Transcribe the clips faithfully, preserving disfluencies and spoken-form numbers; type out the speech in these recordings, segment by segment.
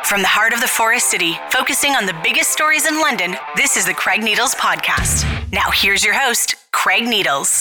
From the heart of the Forest City, focusing on the biggest stories in London, this is the Craig Needles Podcast. Now here's your host, Craig Needles.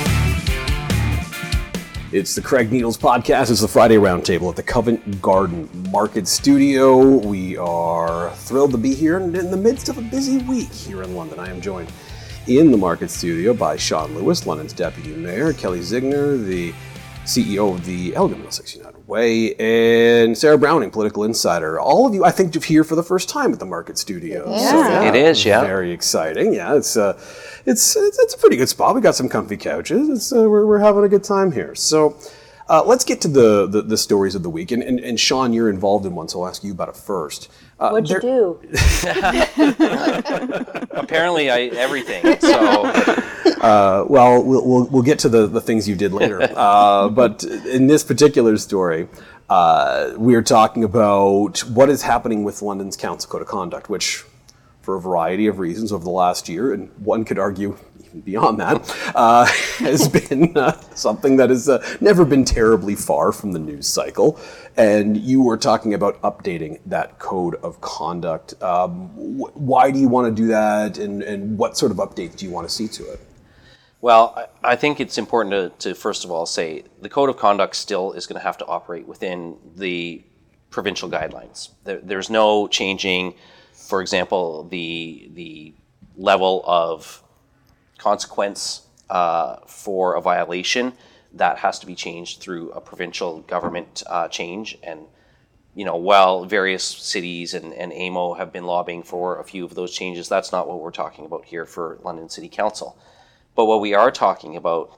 It's the Craig Needles Podcast. It's the Friday Roundtable at the Covent Garden Market Studio. We are thrilled to be here in the midst of a busy week here in London. I am joined in the Market Studio by Sean Lewis, London's Deputy Mayor, Kelly Zigner, the C E O of the Elgin Middlesex United Way, and Sarah Browning, political insider. All of you, I think, here for the first time at the Market Studio. Yeah. So, yeah, It is, yeah. Very exciting. Yeah, it's uh, it's, it's it's a pretty good spot. We got some comfy couches. It's uh, we're we're having a good time here. So uh, let's get to the, the the stories of the week. And, and and Sean, you're involved in one, so I'll ask you about it first. Uh, What'd you do? Apparently, I everything. So, uh, well, we'll we'll we'll get to the, the things you did later. Uh, but in this particular story, uh, we're talking about what is happening with London's Council Code of Conduct, which, for a variety of reasons over the last year, and one could argue even beyond that, uh, has been uh, something that has uh, never been terribly far from the news cycle. And you were talking about updating that code of conduct. Um, wh- why do you want to do that, and, and what sort of updates do you want to see to it? well, I, I think it's important to, to first of all say the code of conduct still is going to have to operate within the provincial guidelines. There, there's no changing, for example, the the level of consequence uh, for a violation. That has to be changed through a provincial government uh, change. And, you know, while various cities and, and A M O have been lobbying for a few of those changes, that's not what we're talking about here for London City Council. But what we are talking about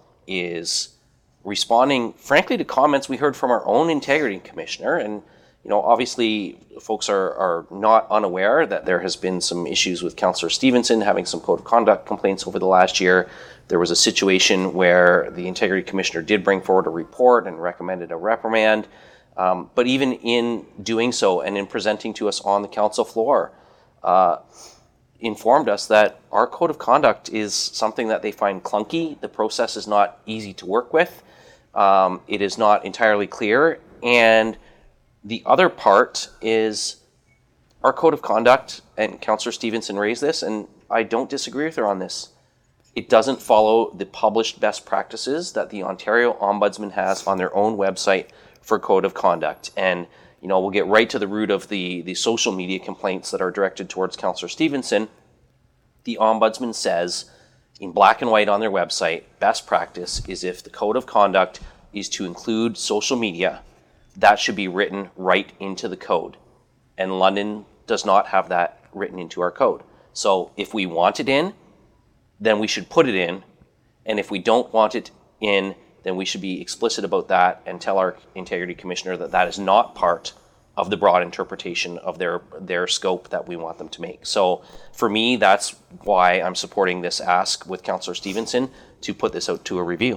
is responding, frankly, to comments we heard from our own Integrity Commissioner. And, you know, obviously, folks are, are not unaware that there has been some issues with Councillor Stevenson having some code of conduct complaints over the last year. There was a situation where the Integrity Commissioner did bring forward a report and recommended a reprimand. Um, but even in doing so and in presenting to us on the council floor, uh, informed us that our code of conduct is something that they find clunky. The process is not easy to work with. Um, it is not entirely clear. And the other part is our code of conduct, and Councillor Stevenson raised this, and I don't disagree with her on this. It doesn't follow the published best practices that the Ontario Ombudsman has on their own website for code of conduct. And, you know, we'll get right to the root of the, the social media complaints that are directed towards Councillor Stevenson. The Ombudsman says, in black and white on their website, best practice is if the code of conduct is to include social media, that should be written right into the code. And London does not have that written into our code. So if we want it in, then we should put it in. And if we don't want it in, then we should be explicit about that and tell our Integrity Commissioner that that is not part of the broad interpretation of their their scope that we want them to make. So for me, that's why I'm supporting this ask with Councillor Stevenson to put this out to a review.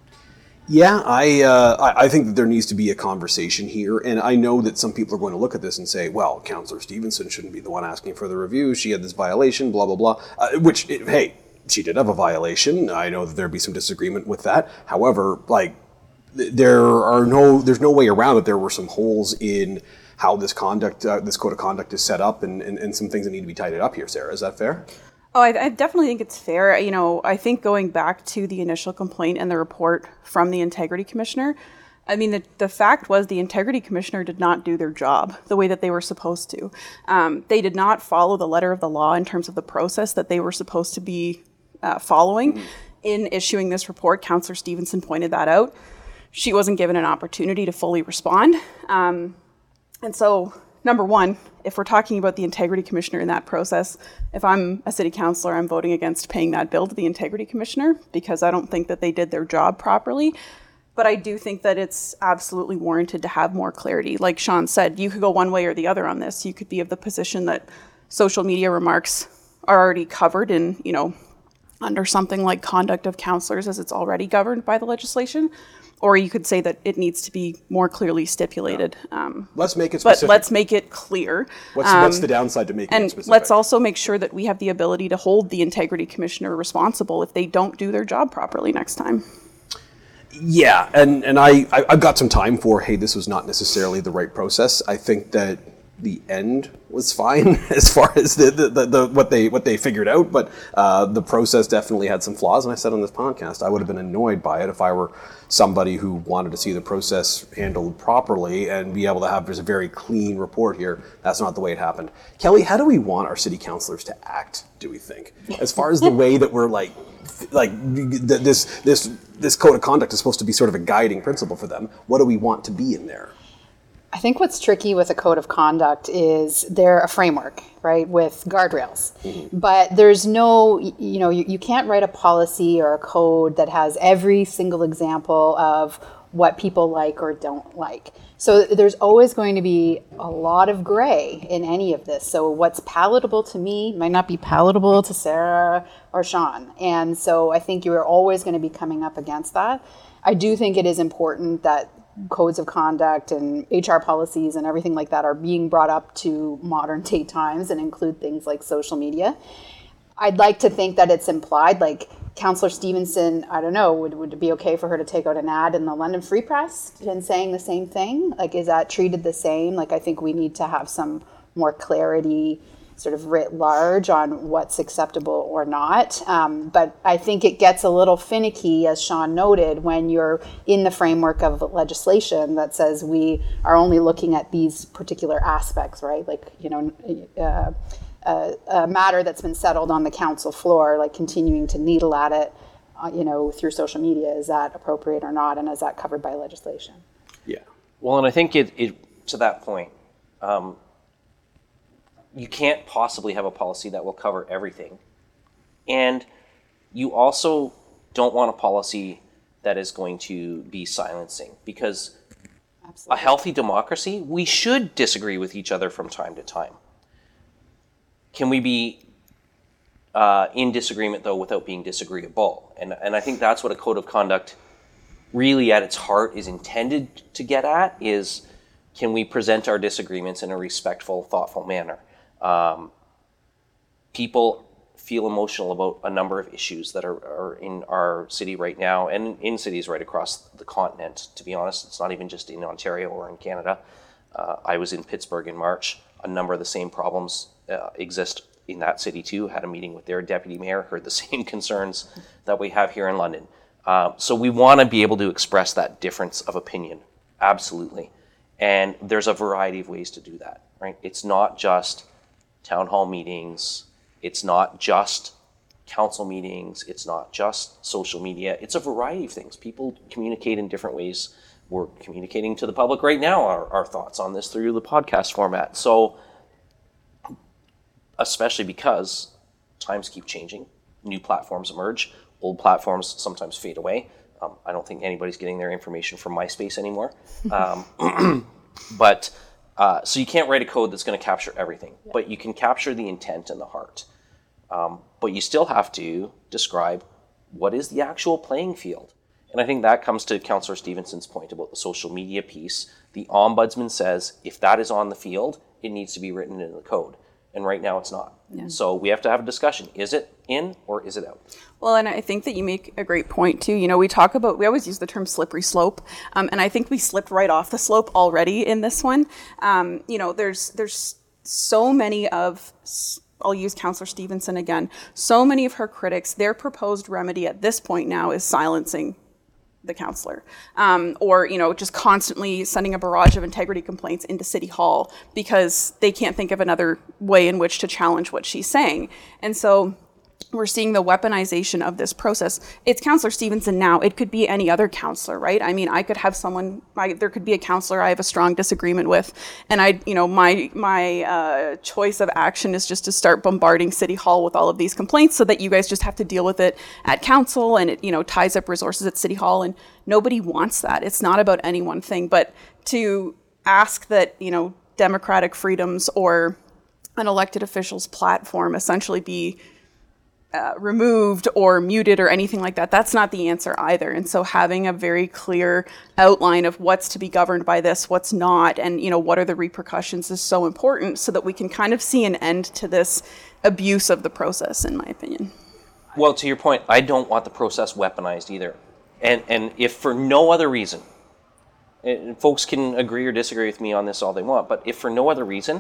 Yeah, I, uh, I I think that there needs to be a conversation here, and I know that some people are going to look at this and say, well, Councillor Stevenson shouldn't be the one asking for the review. She had this violation, blah, blah, blah, uh, which, it, hey, she did have a violation. I know that there'd be some disagreement with that. However, like, there are no, there's no way around it. There were some holes in how this conduct, uh, this code of conduct is set up, and, and, and some things that need to be tidied up here. Sarah, is that fair? Oh, I, I definitely think it's fair. You know, I think going back to the initial complaint and the report from the Integrity Commissioner, I mean, the, the fact was the Integrity Commissioner did not do their job the way that they were supposed to. Um, they did not follow the letter of the law in terms of the process that they were supposed to be uh, following. Mm-hmm. In issuing this report, Councillor Stevenson pointed that out. She wasn't given an opportunity to fully respond. Um, and so, number one, if we're talking about the Integrity Commissioner in that process, if I'm a city councillor, I'm voting against paying that bill to the Integrity Commissioner because I don't think that they did their job properly. But I do think that it's absolutely warranted to have more clarity. Like Sean said, you could go one way or the other on this. You could be of the position that social media remarks are already covered in, you know, under something like conduct of councillors as it's already governed by the legislation. Or you could say that it needs to be more clearly stipulated. Yeah. Um, let's make it specific. But let's make it clear. What's, um, what's the downside to making and it specific? And let's also make sure that we have the ability to hold the Integrity Commissioner responsible if they don't do their job properly next time. Yeah, and, and I, I, I've got some time for, hey, this was not necessarily the right process. I think that the end was fine as far as the, the, the, the what they what they figured out, but uh, the process definitely had some flaws. And I said on this podcast, I would have been annoyed by it if I were somebody who wanted to see the process handled properly and be able to have there's a very clean report here. That's not the way it happened. Kelly, how do we want our city councillors to act, do we think? As far as the way that we're like, like this this this code of conduct is supposed to be sort of a guiding principle for them. What do we want to be in there? I think what's tricky with a code of conduct is they're a framework, right, with guardrails. Mm-hmm. But there's no, you know, you, you can't write a policy or a code that has every single example of what people like or don't like. So there's always going to be a lot of gray in any of this. So what's palatable to me might not be palatable to Sarah or Sean. And so I think you're always going to be coming up against that. I do think it is important that codes of conduct and H R policies and everything like that are being brought up to modern day times and include things like social media. I'd like to think that it's implied, like Councillor Stevenson, I don't know, would, would it be okay for her to take out an ad in the London Free Press and saying the same thing? Like, is that treated the same? Like, I think we need to have some more clarity sort of writ large on what's acceptable or not. Um, but I think it gets a little finicky, as Sean noted, when you're in the framework of legislation that says we are only looking at these particular aspects, right? Like, you know, uh, uh, a matter that's been settled on the council floor, like continuing to needle at it, uh, you know, through social media, is that appropriate or not? And is that covered by legislation? Yeah. Well, and I think it, it to that point, um, you can't possibly have a policy that will cover everything. And you also don't want a policy that is going to be silencing, because Absolutely. A healthy democracy, we should disagree with each other from time to time. Can we be uh, in disagreement, though, without being disagreeable? And, and I think that's what a code of conduct really at its heart is intended to get at, is can we present our disagreements in a respectful, thoughtful manner? Um, people feel emotional about a number of issues that are, are in our city right now, and in cities right across the continent. To be honest, it's not even just in Ontario or in Canada. Uh, I was in Pittsburgh in March. A number of the same problems uh, exist in that city too. Had a meeting with their deputy mayor, heard the same concerns that we have here in London. Uh, so we want to be able to express that difference of opinion, absolutely. And there's a variety of ways to do that, right? It's not just town hall meetings, it's not just council meetings, it's not just social media, it's a variety of things. People communicate in different ways. We're communicating to the public right now our, our thoughts on this through the podcast format. So, especially because times keep changing, new platforms emerge, old platforms sometimes fade away. Um, I don't think anybody's getting their information from MySpace anymore. Um, but Uh, so you can't write a code that's going to capture everything, yeah. but you can capture the intent and the heart. Um, but you still have to describe what is the actual playing field. And I think that comes to Councillor Stevenson's point about the social media piece. The Ombudsman says if that is on the field, it needs to be written in the code. And right now it's not. Yeah. So we have to have a discussion. Is it in or is it out? Well, and I think that you make a great point too. You know, we talk about, we always use the term slippery slope. Um, and I think we slipped right off the slope already in this one. Um, you know, there's there's so many of, I'll use Councillor Stevenson again, so many of her critics, their proposed remedy at this point now is silencing the councillor, um, or, you know, just constantly sending a barrage of integrity complaints into City Hall because they can't think of another way in which to challenge what she's saying. And so we're seeing the weaponization of this process. It's Councillor Stevenson now. It could be any other councillor, right? I mean, I could have someone, I, there could be a councillor I have a strong disagreement with, and I, you know, my my uh, choice of action is just to start bombarding City Hall with all of these complaints so that you guys just have to deal with it at council, and it, you know, ties up resources at City Hall, and nobody wants that. It's not about any one thing, but to ask that, you know, democratic freedoms or an elected official's platform essentially be Uh, removed or muted or anything like that, that's not the answer either. And so having a very clear outline of what's to be governed by this, what's not, and, you know, what are the repercussions is so important so that we can kind of see an end to this abuse of the process, in my opinion. Well, to your point, I don't want the process weaponized either. And and if for no other reason, and folks can agree or disagree with me on this all they want, but if for no other reason,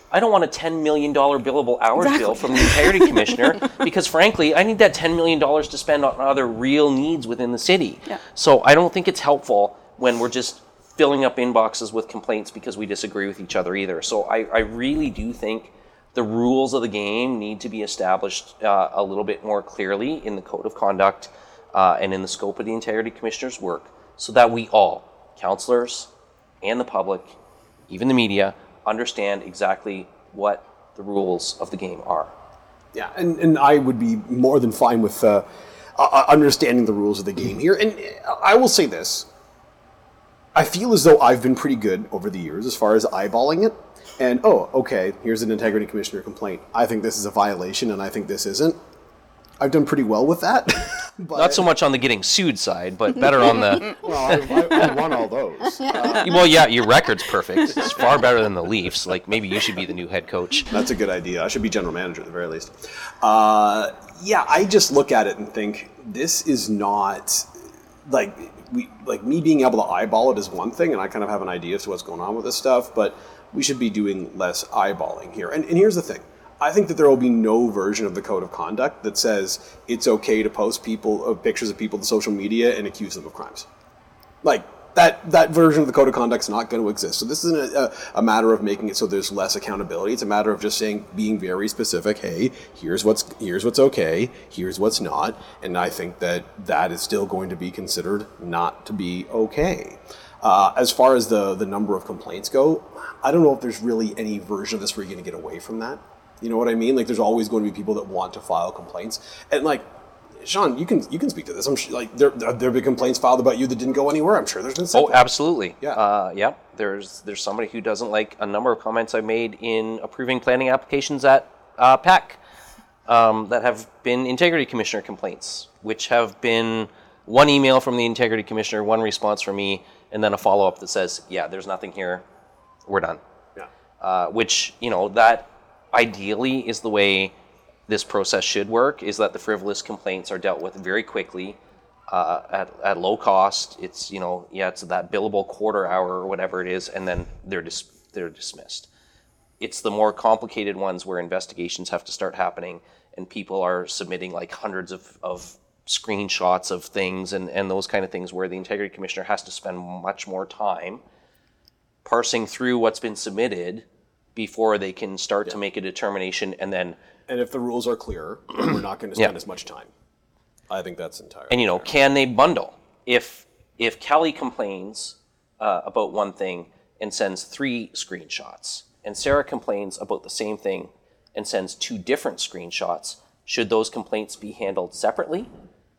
I don't want a ten million dollars billable hours Exactly. bill from the Integrity Commissioner because, frankly, I need that ten million dollars to spend on other real needs within the city. Yeah. So I don't think it's helpful when we're just filling up inboxes with complaints because we disagree with each other either. So I, I really do think the rules of the game need to be established uh, a little bit more clearly in the Code of Conduct uh, and in the scope of the Integrity Commissioner's work so that we all, councillors and the public, even the media, understand exactly what the rules of the game are. Yeah, and, and I would be more than fine with uh, uh, understanding the rules of the game here. And I will say this. I feel as though I've been pretty good over the years as far as eyeballing it. And, oh, okay, here's an Integrity Commissioner complaint. I think this is a violation, and I think this isn't. I've done pretty well with that. But Not so much on the getting sued side, but better on the... well, I, I, I won all those. Uh, Well, yeah, your record's perfect. It's far better than the Leafs. Like, maybe you should be the new head coach. That's a good idea. I should be general manager at the very least. Uh, yeah, I just look at it and think this is not like we like me being able to eyeball it is one thing, and I kind of have an idea as to what's going on with this stuff. But we should be doing less eyeballing here. And, and here's the thing: I think that there will be no version of the Code of Conduct that says it's okay to post people uh, pictures of people to social media and accuse them of crimes. Like. That that version of the Code of Conduct is not going to exist. So this isn't a, a matter of making it so there's less accountability. It's a matter of just saying, being very specific. Hey, here's what's here's what's okay. Here's what's not. And I think that that is still going to be considered not to be okay. Uh, as far as the the number of complaints go, I don't know if there's really any version of this where you're going to get away from that. You know what I mean? Like, there's always going to be people that want to file complaints, and like. Sean, you can you can speak to this. I'm sure, like there there have been complaints filed about you that didn't go anywhere. I'm sure there's been some. Oh, absolutely. Yeah. Uh, yeah. There's there's somebody who doesn't like a number of comments I made in approving planning applications at uh, P A C um, that have been Integrity Commissioner complaints, which have been one email from the Integrity Commissioner, one response from me, and then a follow-up that says, yeah, there's nothing here. We're done. Yeah. Uh, which, you know, that ideally is the way this process should work, is that the frivolous complaints are dealt with very quickly uh, at, at low cost. It's, you know, yeah, it's that billable quarter hour or whatever it is, and then they're dis- they're dismissed. It's the more complicated ones where investigations have to start happening and people are submitting like hundreds of, of screenshots of things and, and those kind of things where the Integrity Commissioner has to spend much more time parsing through what's been submitted before they can start yeah. to make a determination and then... And if the rules are clear, then we're not going to spend Yeah. as much time. I think that's entirely And, you know, fair. can they bundle? If if Kelly complains uh, about one thing and sends three screenshots, and Sarah complains about the same thing and sends two different screenshots, should those complaints be handled separately?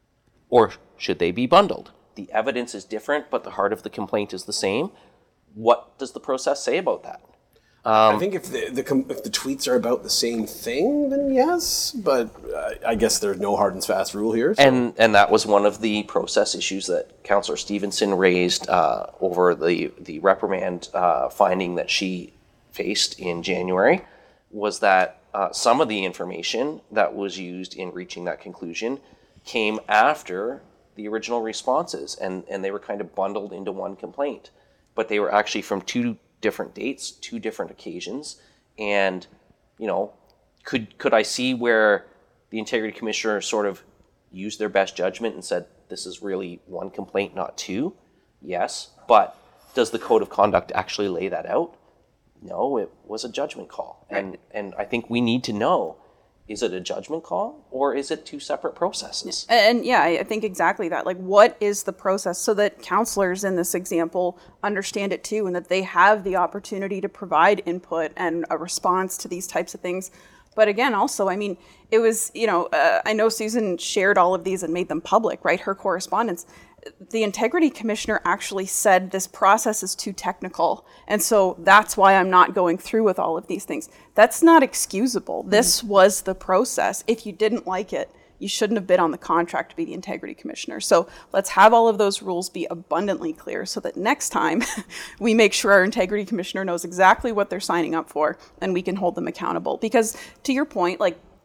Or should they be bundled? The evidence is different, but the heart of the complaint is the same. What does the process say about that? I think if the, the com- if the tweets are about the same thing, then yes. But uh, I guess there's no hard and fast rule here. So. And and that was one of the process issues that Councillor Stevenson raised uh, over the the reprimand uh, finding that she faced in January, was that uh, some of the information that was used in reaching that conclusion came after the original responses, and, and they were kind of bundled into one complaint. But they were actually from two different dates, two different occasions, and, you know, could could I see where the Integrity Commissioner sort of used their best judgment and said, this is really one complaint, not two? Yes, but does the Code of Conduct actually lay that out? No, it was a judgment call. And and I think we need to know, is it a judgment call or is it two separate processes? And, and yeah, I I think exactly that. Like, what is the process so that counselors in this example understand it too, and that they have the opportunity to provide input and a response to these types of things. But again, also, I mean, it was, you know, uh, I know Susan shared all of these and made them public, right? Her correspondence. The Integrity Commissioner actually said this process is too technical, and so that's why I'm not going through with all of these things. That's not excusable. This was the process. If you didn't like it, you shouldn't have been on the contract to be the Integrity Commissioner. So let's have all of those rules be abundantly clear so that next time we make sure our Integrity Commissioner knows exactly what they're signing up for and we can hold them accountable. Because to your point, like,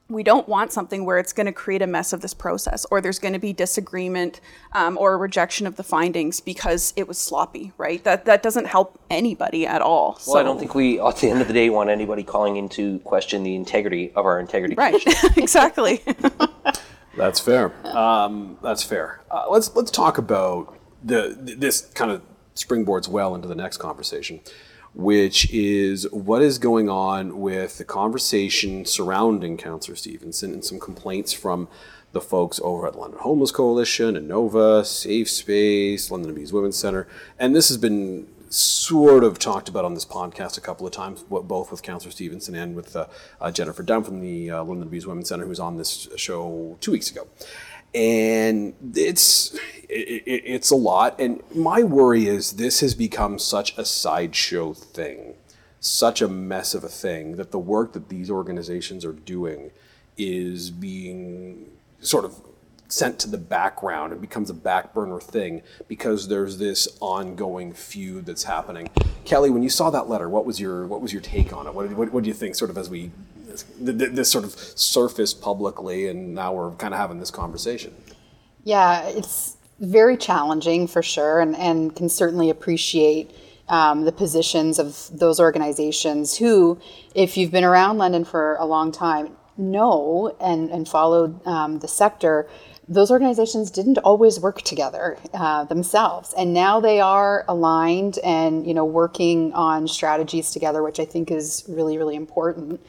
we don't want something where it's going to create a mess of this process, or there's going to be disagreement um, or a rejection of the findings because it was sloppy, right? That that doesn't help anybody at all. Well, so, I don't think we, at the end of the day, want anybody calling into question the integrity of our integrity right. commission. Exactly. That's fair. Um, that's fair. Uh, let's let's talk about the this kind of springboards well into the next conversation, which is what is going on with the conversation surrounding Councillor Stevenson and some complaints from the folks over at the London Homeless Coalition, Innova, Safe Space, London Bees Women's Centre. And this has been sort of talked about on this podcast a couple of times, both with Councillor Stevenson and with uh, uh, Jennifer Dunn from the uh, London Bees Women's Centre, who was on this show two weeks ago. And it's it, it, it's a lot. And my worry is this has become such a sideshow thing, such a mess of a thing, that the work that these organizations are doing is being sort of sent to the background and becomes a back burner thing because there's this ongoing feud that's happening. Kelly, when you saw that letter, what was your what was your take on it? What, what, what do you think, sort of as we this, this sort of surfaced publicly, and now we're kind of having this conversation? Yeah, it's very challenging for sure, and, and can certainly appreciate um, the positions of those organizations who, if you've been around London for a long time, know and, and followed um, the sector, those organizations didn't always work together uh, themselves. And now they are aligned and, you know, working on strategies together, which I think is really, really important.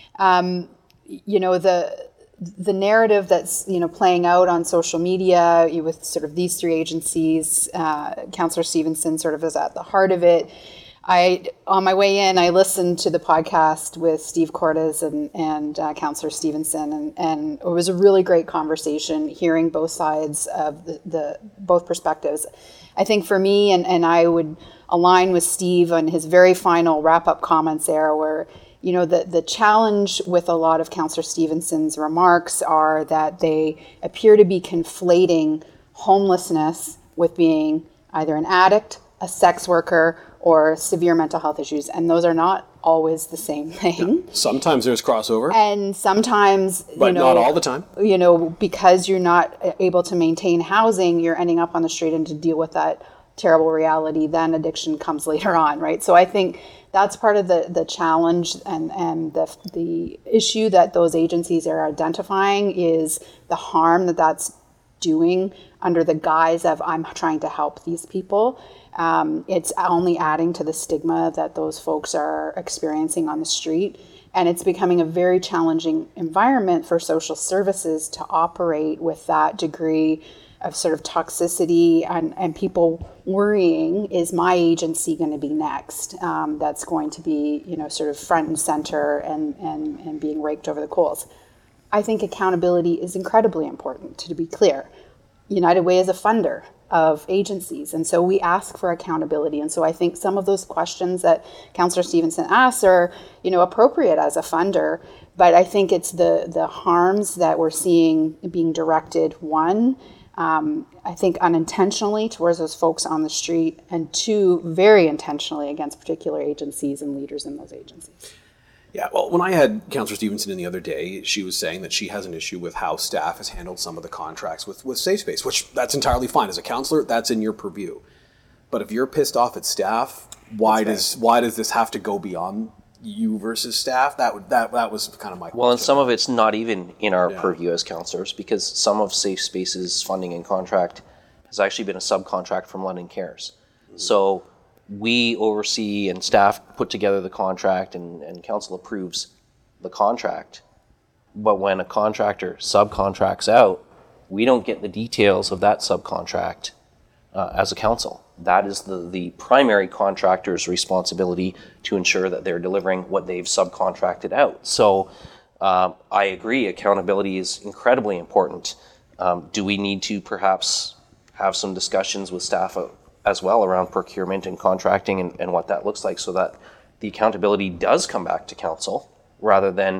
Um, you know, the the narrative that's, you know, playing out on social media with sort of these three agencies, uh, Councillor Stevenson sort of is at the heart of it. I, on my way in, I listened to the podcast with Steve Cordes and, and uh, Councillor Stevenson, and, and it was a really great conversation, hearing both sides of the, the both perspectives. I think for me, and, and I would align with Steve on his very final wrap-up comments there, where, you know, the, the challenge with a lot of Councillor Stevenson's remarks are that they appear to be conflating homelessness with being either an addict, a sex worker, or severe mental health issues, and those are not always the same thing. Yeah. Sometimes there's crossover, and sometimes, but you know, not all the time. You know, because you're not able to maintain housing, you're ending up on the street, and to deal with that terrible reality, then addiction comes later on, right? So I think that's part of the the challenge and and the the issue that those agencies are identifying is the harm that that's doing under the guise of I'm trying to help these people. Um, it's only adding to the stigma that those folks are experiencing on the street. And it's becoming a very challenging environment for social services to operate with that degree of sort of toxicity and, and people worrying, is my agency going to be next? Um, that's going to be, you know, sort of front and center and, and, and being raked over the coals. I think accountability is incredibly important, to be clear. United Way is a funder of agencies, and so we ask for accountability. And so I think some of those questions that Councillor Stevenson asks are, you know, appropriate as a funder, but I think it's the the harms that we're seeing being directed, one, um, I think unintentionally towards those folks on the street, and two, very intentionally against particular agencies and leaders in those agencies. Yeah, well, when I had Councillor Stevenson in the other day, she was saying that she has an issue with how staff has handled some of the contracts with, with Safe Space, which that's entirely fine. As a councillor, that's in your purview. But if you're pissed off at staff, why that's does right. why does this have to go beyond you versus staff? That would that that was kind of my question. Well, and some of it's not even in our yeah. purview as councillors, because some of Safe Space's funding and contract has actually been a subcontract from London Cares. Mm-hmm. So we oversee and staff put together the contract, and, and council approves the contract. But when a contractor subcontracts out, we don't get the details of that subcontract uh, as a council. That is the, the primary contractor's responsibility to ensure that they're delivering what they've subcontracted out. So uh, I agree, accountability is incredibly important. Um, do we need to perhaps have some discussions with staff as well around procurement and contracting and, and what that looks like, so that the accountability does come back to council rather than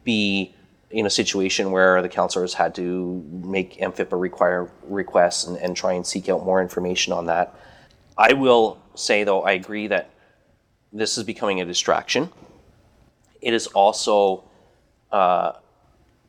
be in a situation where the councillor has had to make M F I P A require requests and, and try and seek out more information on that. I will say, though, I agree that this is becoming a distraction. It is also uh,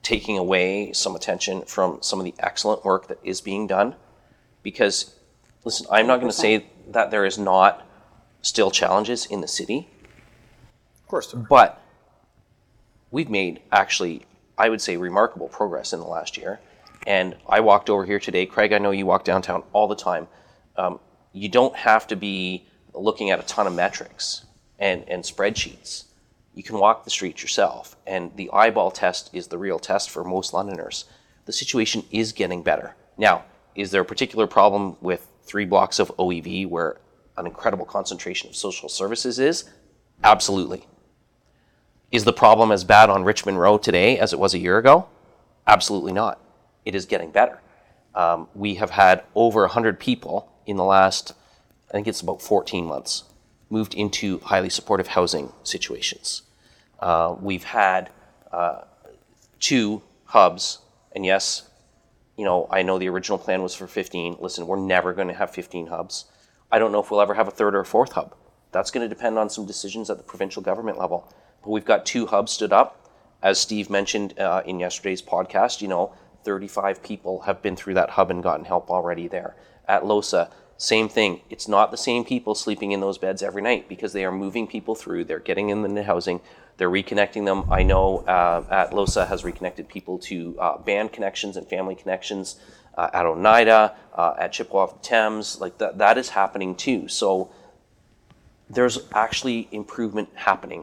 taking away some attention from some of the excellent work that is being done. Because, listen, I'm not going to say that there is not still challenges in the city. Of course there are. But we've made, actually, I would say, remarkable progress in the last year. And I walked over here today. Craig, I know you walk downtown all the time. Um, you don't have to be looking at a ton of metrics and, and spreadsheets. You can walk the streets yourself. And the eyeball test is the real test for most Londoners. The situation is getting better. Now, is there a particular problem with three blocks of O E V where an incredible concentration of social services is? Absolutely. Is the problem as bad on Richmond Row today as it was a year ago? Absolutely not. It is getting better. Um, we have had over one hundred people in the last, I think it's about fourteen months, moved into highly supportive housing situations. Uh, we've had uh, two hubs, and yes, you know, I know the original plan was for fifteen. Listen, we're never going to have fifteen hubs. I don't know if we'll ever have a third or a fourth hub. That's going to depend on some decisions at the provincial government level. But we've got two hubs stood up. As Steve mentioned uh, in yesterday's podcast, you know, thirty-five people have been through that hub and gotten help already there. At LoSA, same thing. It's not the same people sleeping in those beds every night because they are moving people through. They're getting them into housing. They're reconnecting them. I know uh, at LoSA has reconnected people to uh, band connections and family connections uh, at Oneida, uh, at Chippewa Thames. Like that, that is happening too. So there's actually improvement happening.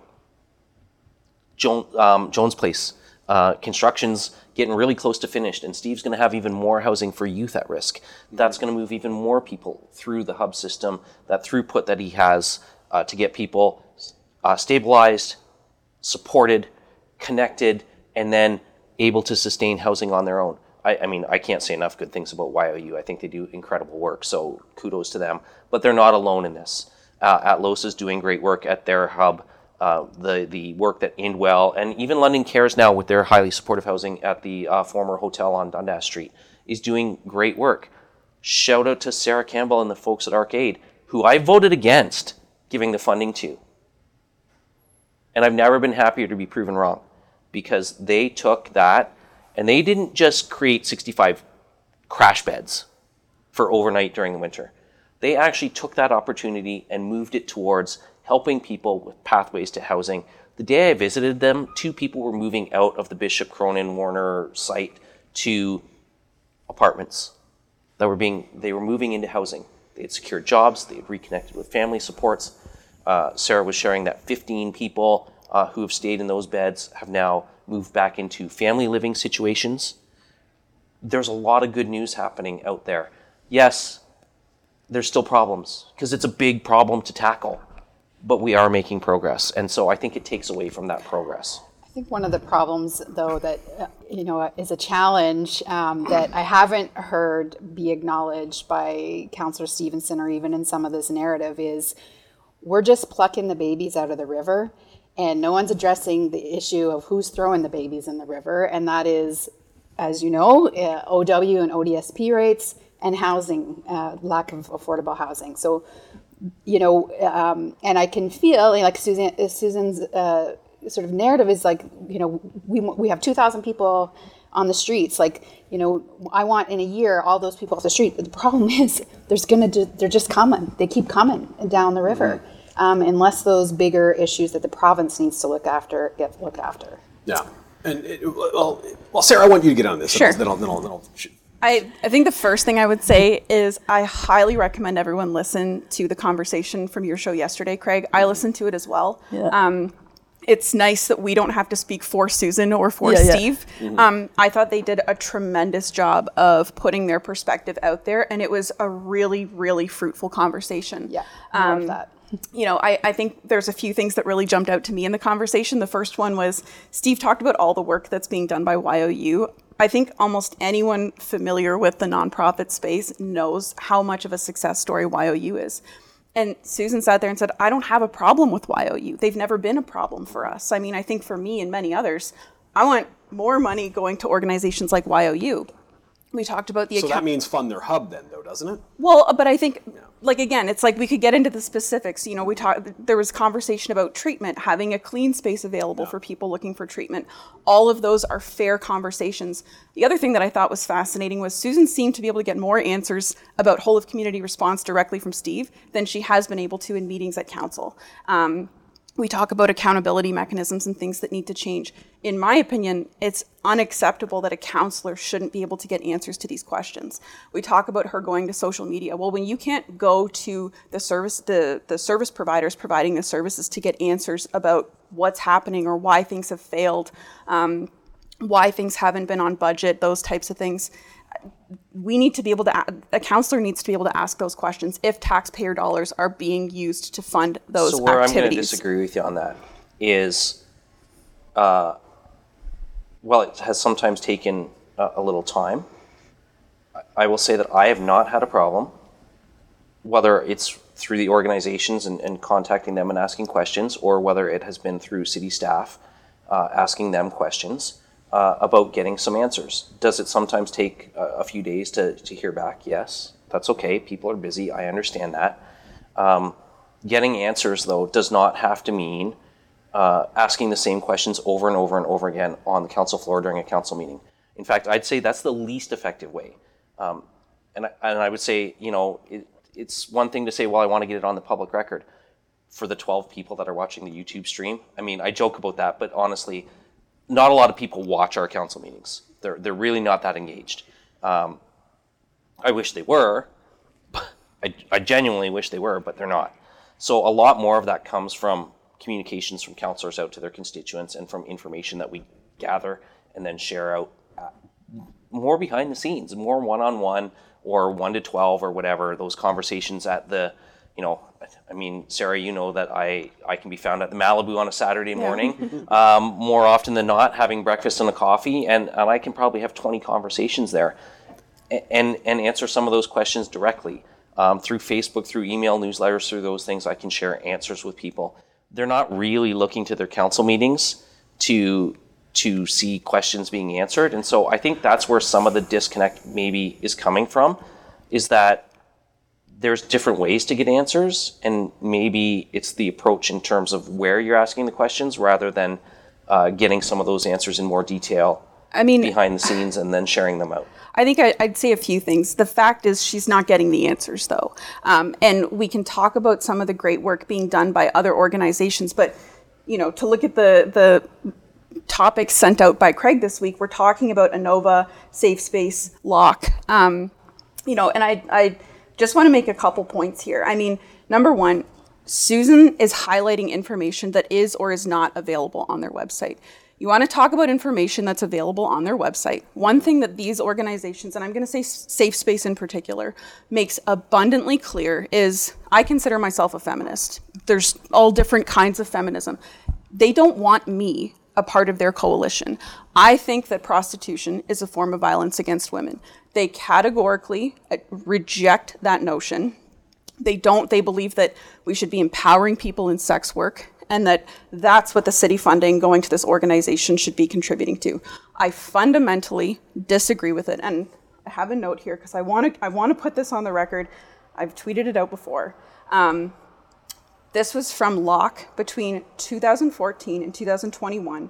Jo- um, Jones Place, uh, construction's getting really close to finished, and Steve's going to have even more housing for youth at risk. That's going to move even more people through the hub system, that throughput that he has uh, to get people uh, stabilized, supported, connected, and then able to sustain housing on their own. I, I mean, I can't say enough good things about Y O U. I think they do incredible work, so kudos to them. But they're not alone in this. Uh, at LoSA's doing great work at their hub. Uh, the the work that Indwell and even London Cares now with their highly supportive housing at the uh, former hotel on Dundas Street is doing great work. Shout out to Sarah Campbell and the folks at Arcade, who I voted against giving the funding to. And I've never been happier to be proven wrong, because they took that and they didn't just create sixty-five crash beds for overnight during the winter. They actually took that opportunity and moved it towards helping people with pathways to housing. The day I visited them, two people were moving out of the Bishop Cronin Warner site to apartments that were being, they were moving into housing. They had secured jobs, they had reconnected with family supports. Uh, Sarah was sharing that fifteen people uh, who have stayed in those beds have now moved back into family living situations. There's a lot of good news happening out there. Yes, there's still problems, because it's a big problem to tackle. But we are making progress, and so I think it takes away from that progress. I think one of the problems, though, that uh, you know is a challenge um, that I haven't heard be acknowledged by Councillor Stevenson or even in some of this narrative is we're just plucking the babies out of the river, and no one's addressing the issue of who's throwing the babies in the river, and that is, as you know, uh, O W and O D S P rates and housing, uh, lack of affordable housing. So. You know, um, and I can feel like Susan, Susan's uh, sort of narrative is like, you know, we we have two thousand people on the streets. Like, you know, I want in a year all those people off the street. But the problem is, there's gonna they're just coming. They keep coming down the river, mm-hmm. um, unless those bigger issues that the province needs to look after get looked after. Yeah, and it, well, well, Sarah, I want you to get on this. Sure. Then I'll, then I'll, then I'll I, I think the first thing I would say is I highly recommend everyone listen to the conversation from your show yesterday, Craig. I listened to it as well. Yeah. Um, it's nice that we don't have to speak for Susan or for yeah, Steve. Yeah. Mm-hmm. Um, I thought they did a tremendous job of putting their perspective out there, and it was a really, really fruitful conversation. Yeah, I um, love that. You know, I, I think there's a few things that really jumped out to me in the conversation. The first one was Steve talked about all the work that's being done by Y O U. I think almost anyone familiar with the nonprofit space knows how much of a success story Y O U is. And Susan sat there and said, I don't have a problem with Y O U. They've never been a problem for us. I mean, I think for me and many others, I want more money going to organizations like Y O U. We talked about the So account- that means fund their hub then, though, doesn't it? Well, but I think, like, again, it's like we could get into the specifics. You know, we talked, there was conversation about treatment, having a clean space available for people looking for treatment. All of those are fair conversations. The other thing that I thought was fascinating was Susan seemed to be able to get more answers about whole of community response directly from Steve than she has been able to in meetings at council. Um, We talk about accountability mechanisms and things that need to change. In my opinion, it's unacceptable that a counselor shouldn't be able to get answers to these questions. We talk about her going to social media. Well, when you can't go to the service, the, the service providers providing the services to get answers about what's happening or why things have failed, um, why things haven't been on budget, those types of things, we need to be able to, a counselor needs to be able to ask those questions if taxpayer dollars are being used to fund those So where activities. I'm going to disagree with you on that is, uh, well, it has sometimes taken a, a little time. I will say that I have not had a problem, whether it's through the organizations and, and contacting them and asking questions, or whether it has been through city staff uh, asking them questions. Uh, about getting some answers. Does it sometimes take a, a few days to, to hear back? Yes, that's okay. People are busy. I understand that. Um, getting answers, though, does not have to mean uh, asking the same questions over and over and over again on the council floor during a council meeting. In fact, I'd say that's the least effective way. Um, and, I, and I would say, you know, it, it's one thing to say, well, I want to get it on the public record. For the twelve people that are watching the YouTube stream, I mean, I joke about that, but honestly, not a lot of people watch our council meetings. They're they're really not that engaged. Um, I wish they were. I, I genuinely wish they were, but they're not. So a lot more of that comes from communications from councillors out to their constituents and from information that we gather and then share out uh, more behind the scenes, more one-on-one or one to twelve or whatever, those conversations at the, you know, I mean, Sarah, you know that I, I can be found at the Malibu on a Saturday morning, yeah. um, more often than not, having breakfast and a coffee, and, and I can probably have twenty conversations there and, and answer some of those questions directly. Um, through Facebook, through email, newsletters, through those things, I can share answers with people. They're not really looking to their council meetings to to see questions being answered, and so I think that's where some of the disconnect maybe is coming from, is that there's different ways to get answers, and maybe it's the approach in terms of where you're asking the questions rather than uh, getting some of those answers in more detail I mean, behind the scenes and then sharing them out. I think I, I'd say a few things. The fact is she's not getting the answers, though. Um, and we can talk about some of the great work being done by other organizations, but, you know, to look at the the topics sent out by Craig this week, we're talking about ANOVA, Safe Space, Locke. Um, you know, and I, I just want to make a couple points here. I mean, number one, Susan is highlighting information that is or is not available on their website. You want to talk about information that's available on their website. One thing that these organizations, and I'm going to say Safe Space in particular, makes abundantly clear is I consider myself a feminist. There's all different kinds of feminism. They don't want me a part of their coalition. I think that prostitution is a form of violence against women. They categorically reject that notion. They don't, they believe that we should be empowering people in sex work, and that that's what the city funding going to this organization should be contributing to. I fundamentally disagree with it, and I have a note here because I want to I want to put this on the record. I've tweeted it out before. Um, this was from Locke between two thousand fourteen and two thousand twenty-one.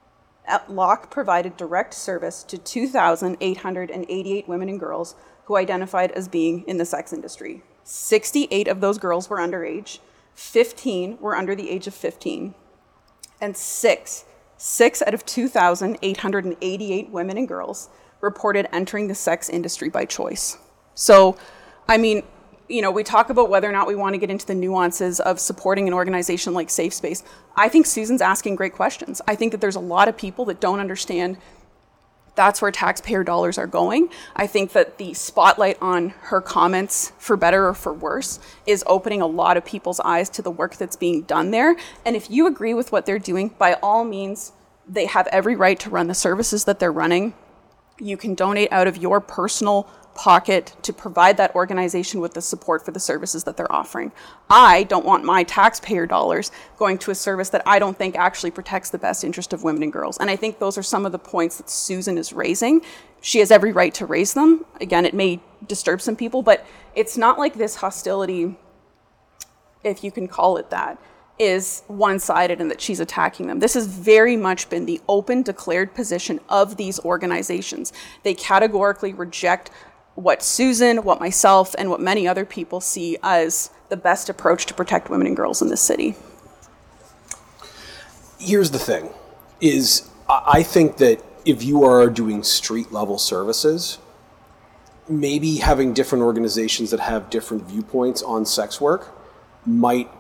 Locke provided direct service to two thousand eight hundred eighty-eight women and girls who identified as being in the sex industry. sixty-eight of those girls were underage. fifteen were under the age of fifteen, and six, six out of two thousand eight hundred eighty-eight women and girls reported entering the sex industry by choice. So, I mean, you know, we talk about whether or not we want to get into the nuances of supporting an organization like Safe Space. I think Susan's asking great questions. I think that there's a lot of people that don't understand that's where taxpayer dollars are going. I think that the spotlight on her comments, for better or for worse, is opening a lot of people's eyes to the work that's being done there. And if you agree with what they're doing, by all means, they have every right to run the services that they're running. You can donate out of your personal pocket to provide that organization with the support for the services that they're offering. I don't want my taxpayer dollars going to a service that I don't think actually protects the best interest of women and girls. And I think those are some of the points that Susan is raising. She has every right to raise them. Again, it may disturb some people, but it's not like this hostility, if you can call it that, is one-sided and that she's attacking them. This has very much been the open, declared position of these organizations. They categorically reject what Susan, what myself, and what many other people see as the best approach to protect women and girls in this city. Here's the thing, is I think that if you are doing street-level services, maybe having different organizations that have different viewpoints on sex work might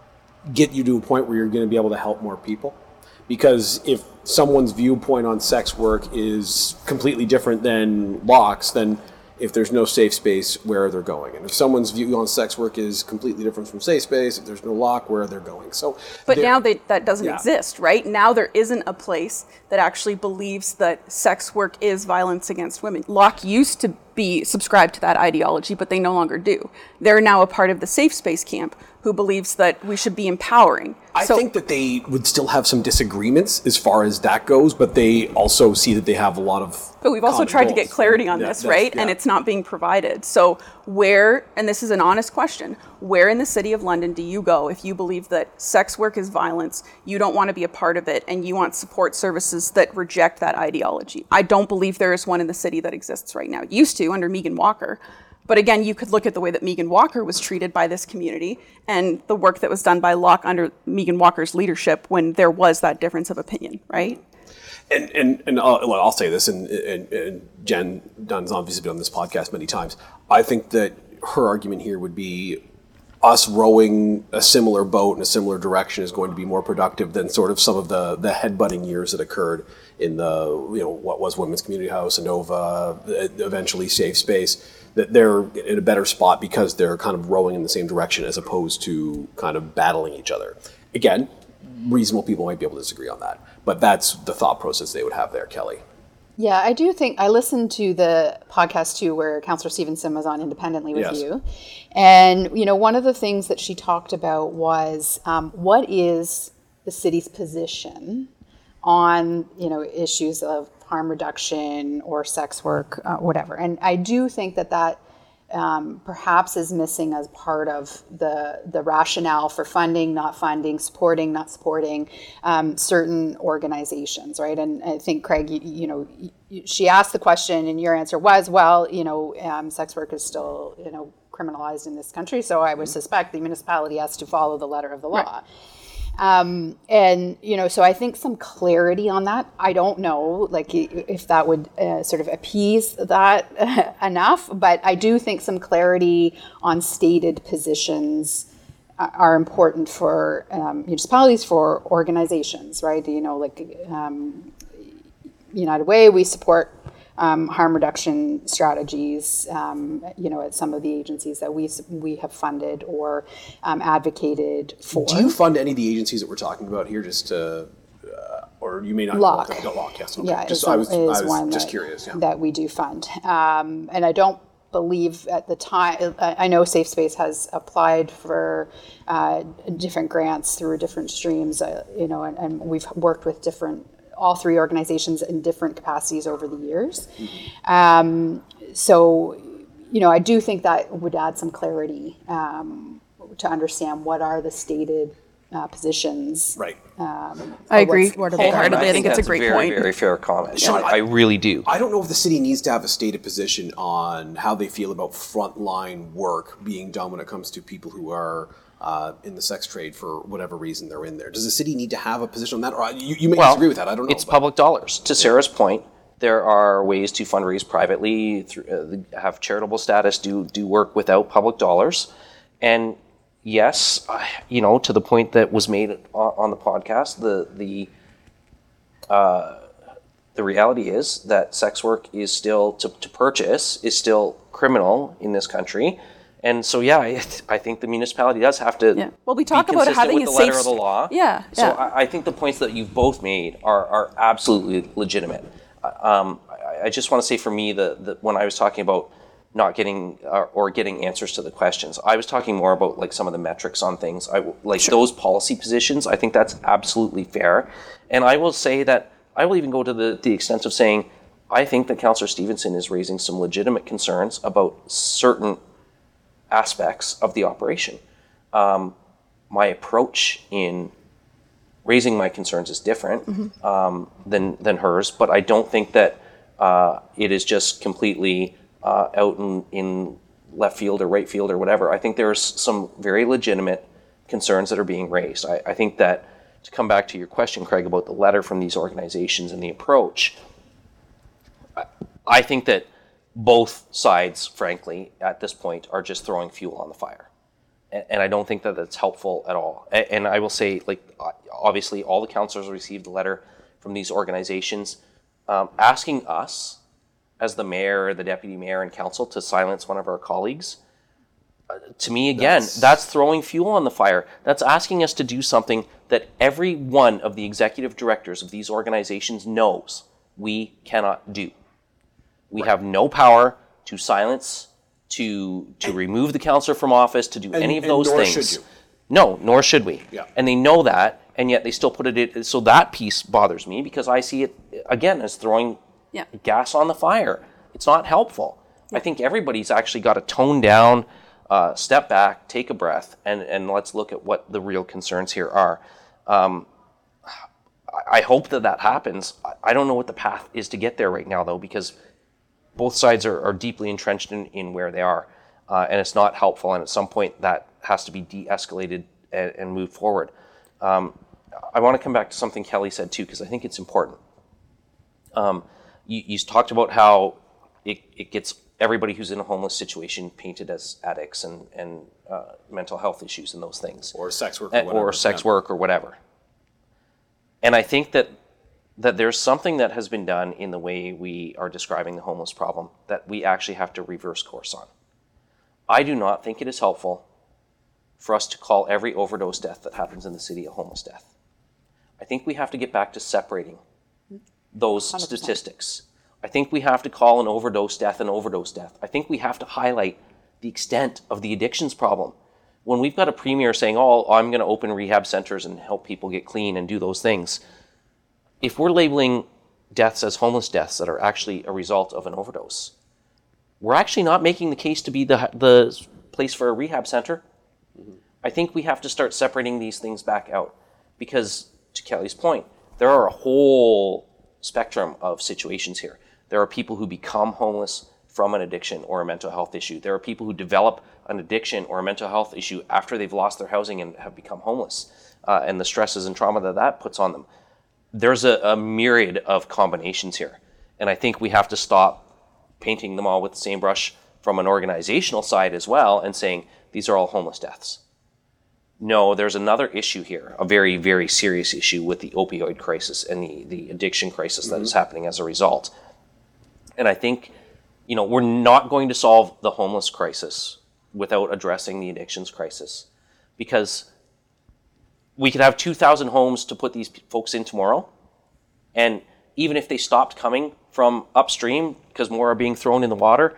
get you to a point where you're going to be able to help more people. Because if someone's viewpoint on sex work is completely different than Locke's, then if there's no safe space, where are they going? And if someone's view on sex work is completely different from safe space, if there's no Locke, where are they going? So, but now they, that doesn't yeah. exist, right? Now there isn't a place that actually believes that sex work is violence against women. Locke used to be subscribed to that ideology, but they no longer do. They're now a part of the safe space camp who believes that we should be empowering. I so, think that they would still have some disagreements as far as that goes, but they also see that they have a lot of But we've also common tried goals. to get clarity on Yeah, this, that's- right? yeah. And it's not being provided. So where, and this is an honest question, where in the City of London do you go if you believe that sex work is violence, you don't want to be a part of it, and you want support services that reject that ideology? I don't believe there is one in the city that exists right now. It used to under Megan Walker. But again, you could look at the way that Megan Walker was treated by this community and the work that was done by Locke under Megan Walker's leadership when there was that difference of opinion, right? And and and I'll, well, I'll say this, and, and, and Jen Dunn's obviously been on this podcast many times. I think that her argument here would be us rowing a similar boat in a similar direction is going to be more productive than sort of some of the, the headbutting years that occurred in the, you know, what was Women's Community House, Inova, eventually Safe Space. That they're in a better spot because they're kind of rowing in the same direction as opposed to kind of battling each other. Again, reasonable people might be able to disagree on that, but that's the thought process they would have there, Kelly. Yeah, I do think I listened to the podcast too where Councillor Stevenson was on independently with Yes. you. And, you know, one of the things that she talked about was um, what is the city's position on, you know, issues of harm reduction or sex work, uh, whatever. And I do think that that um, perhaps is missing as part of the the rationale for funding, not funding, supporting, not supporting um, certain organizations, right? And I think, Craig, you, you know, you, she asked the question and your answer was, well, you know, um, sex work is still, you know, criminalized in this country, so I would suspect the municipality has to follow the letter of the law. Right. Um, and, you know, so I think some clarity on that, I don't know, like if that would uh, sort of appease that uh, enough, but I do think some clarity on stated positions are important for um, municipalities, for organizations, right? You know, like um, United Way, we support Um, harm reduction strategies, um, you know, at some of the agencies that we we have funded or um, advocated for. Do you fund any of the agencies that we're talking about here? Just to, uh, or you may not. Locke. Okay, no, Locke, yes. Okay. Yeah, just is, I was, is I was one just that, curious. Yeah. that we do fund, um, and I don't believe at the time. I know Safe Space has applied for uh, different grants through different streams, uh, you know, and, and we've worked with different. all three organizations in different capacities over the years. Mm-hmm. Um, so, you know, I do think that would add some clarity um, to understand what are the stated uh, positions. Right. Um, I agree. What are wholeheartedly. I, I think it's a that's great very, point. Very fair comment. Sean, I, I really do. I don't know if the city needs to have a stated position on how they feel about frontline work being done when it comes to people who are Uh, in the sex trade for whatever reason they're in there. Does the city need to have a position on that? Or you, you may well, disagree with that. I don't know. It's but. public dollars. To Sarah's point, there are ways to fundraise privately, through, uh, have charitable status, do do work without public dollars. And yes, I, you know, to the point that was made on, on the podcast, the the uh, the reality is that sex work is still to, to purchase is still criminal in this country. And so, yeah, I, I think the municipality does have to. Yeah. Well, we talk be about consistent having with a the letter safe. of the law. Yeah. So yeah. I, I think the points that you've both made are are absolutely legitimate. Um, I, I just want to say, for me, the, the when I was talking about not getting uh, or getting answers to the questions. I was talking more about like some of the metrics on things. I like sure. those policy positions. I think that's absolutely fair. And I will say that I will even go to the, the extent of saying I think that Councillor Stevenson is raising some legitimate concerns about certain aspects of the operation. Um, my approach in raising my concerns is different mm-hmm. um, than than hers, but I don't think that uh, it is just completely uh, out in, in left field or right field or whatever. I think there's some very legitimate concerns that are being raised. I, I think that, to come back to your question, Craig, about the letter from these organizations and the approach, I, I think that both sides, frankly, at this point, are just throwing fuel on the fire. And, and I don't think that that's helpful at all. And, and I will say, like, obviously, all the councillors received a letter from these organizations um, asking us, as the mayor, the deputy mayor, and council, to silence one of our colleagues. Uh, to me, again, that's... that's throwing fuel on the fire. That's asking us to do something that every one of the executive directors of these organizations knows we cannot do. We right. have no power to silence, to to and, remove the councillor from office, to do and, any of and those nor things. Should you. No, nor should we. Yeah. And they know that, and yet they still put it in. So that piece bothers me because I see it, again, as throwing yeah. gas on the fire. It's not helpful. Yeah. I think everybody's actually got to tone down, uh, step back, take a breath, and, and let's look at what the real concerns here are. Um, I hope that that happens. I don't know what the path is to get there right now, though, because both sides are, are deeply entrenched in, in where they are, uh, and it's not helpful, and at some point that has to be de-escalated and, and moved forward. Um, I want to come back to something Kelly said, too, because I think it's important. Um, you, you talked about how it, it gets everybody who's in a homeless situation painted as addicts and, and uh, mental health issues and those things. Or sex work or whatever. Or sex yeah. work or whatever. And I think that that there's something that has been done in the way we are describing the homeless problem that we actually have to reverse course on. I do not think it is helpful for us to call every overdose death that happens in the city a homeless death. I think we have to get back to separating those one hundred percent statistics. I think we have to call an overdose death an overdose death. I think we have to highlight the extent of the addictions problem. When we've got a premier saying, oh, I'm going to open rehab centers and help people get clean and do those things, if we're labeling deaths as homeless deaths that are actually a result of an overdose, we're actually not making the case to be the, the place for a rehab center. Mm-hmm. I think we have to start separating these things back out because, to Kelly's point, there are a whole spectrum of situations here. There are people who become homeless from an addiction or a mental health issue. There are people who develop an addiction or a mental health issue after they've lost their housing and have become homeless, uh, and the stresses and trauma that that puts on them. There's a, a myriad of combinations here, and I think we have to stop painting them all with the same brush from an organizational side as well and saying these are all homeless deaths. No, there's another issue here, a very, very serious issue with the opioid crisis and the, the addiction crisis mm-hmm. that is happening as a result. And I think, you know, we're not going to solve the homeless crisis without addressing the addictions crisis, because we could have two thousand homes to put these folks in tomorrow, and even if they stopped coming from upstream because more are being thrown in the water,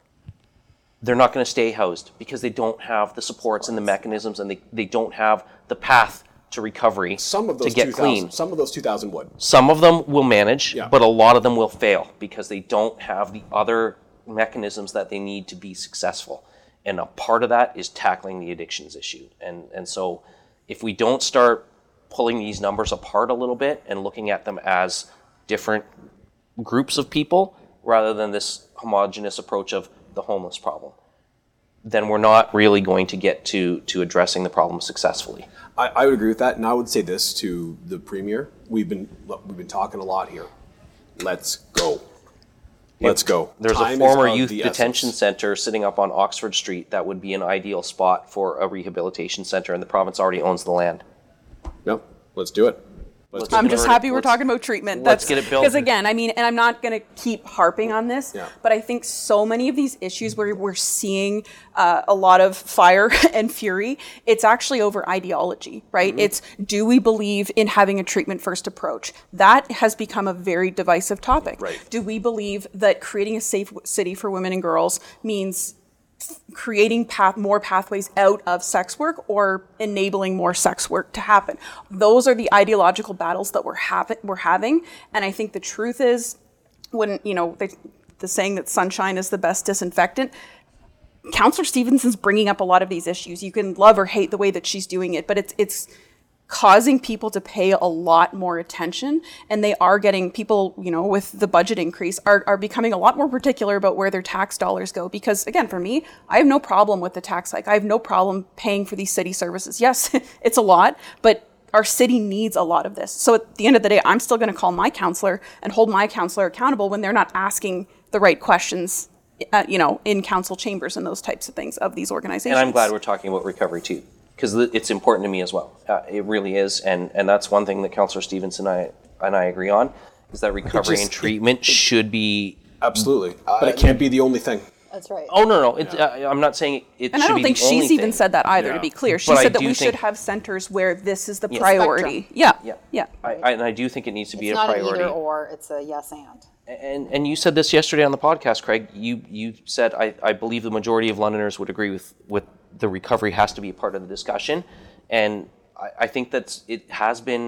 they're not going to stay housed because they don't have the supports and the mechanisms, and they, they don't have the path to recovery some of those to get clean. Some of those two thousand would. Some of them will manage, yeah. but a lot of them will fail because they don't have the other mechanisms that they need to be successful. And a part of that is tackling the addictions issue. And and so if we don't start pulling these numbers apart a little bit and looking at them as different groups of people rather than this homogenous approach of the homeless problem, then we're not really going to get to, to addressing the problem successfully. I, I would agree with that, and I would say this to the Premier. We've been we've been talking a lot here. Let's go. Let's go. There's Time a former is youth the detention essence. center sitting up on Oxford Street that would be an ideal spot for a rehabilitation center, and the province already owns the land. No, let's do it. Let's I'm just convert it. happy we're Let's- talking about treatment. let's get it built. Because again, I mean, and I'm not going to keep harping on this, Yeah. but I think so many of these issues where we're seeing uh, a lot of fire and fury, it's actually over ideology, right? Mm-hmm. It's, do we believe in having a treatment first approach? That has become a very divisive topic. Right. Do we believe that creating a safe w- city for women and girls means creating path, more pathways out of sex work or enabling more sex work to happen? Those are the ideological battles that we're, hav- we're having. And I think the truth is, when, you know, they, the saying that sunshine is the best disinfectant, Councillor Stevenson's bringing up a lot of these issues. You can love or hate the way that she's doing it, but it's it's causing people to pay a lot more attention, and they are getting people, you know, with the budget increase are, are becoming a lot more particular about where their tax dollars go. Because again, for me, I have no problem with the tax hike. I have no problem paying for these city services. Yes, it's a lot, but our city needs a lot of this. So at the end of the day, I'm still going to call my councillor and hold my councillor accountable when they're not asking the right questions, uh, you know, in council chambers and those types of things of these organizations. And I'm glad we're talking about recovery too, because it's important to me as well. Uh, it really is, and and that's one thing that Councillor Stevenson and I and I agree on, is that recovery just- and treatment it- it- should be. Absolutely. But it can't be the only thing. That's right. Oh no, no, it, uh, I'm not saying it. And should I don't be think the only she's even thing. said that either, Yeah. to be clear. She But I said that do we think- should have centers where this is the Yes. priority. Spectrum. Yeah, Yeah, yeah. I, I, and I do think it needs to be It's a not an priority. either or, it's a yes and. And and you said this yesterday on the podcast, Craig. You you said I, I believe the majority of Londoners would agree with, with the recovery has to be a part of the discussion, and I, I think that's it has been,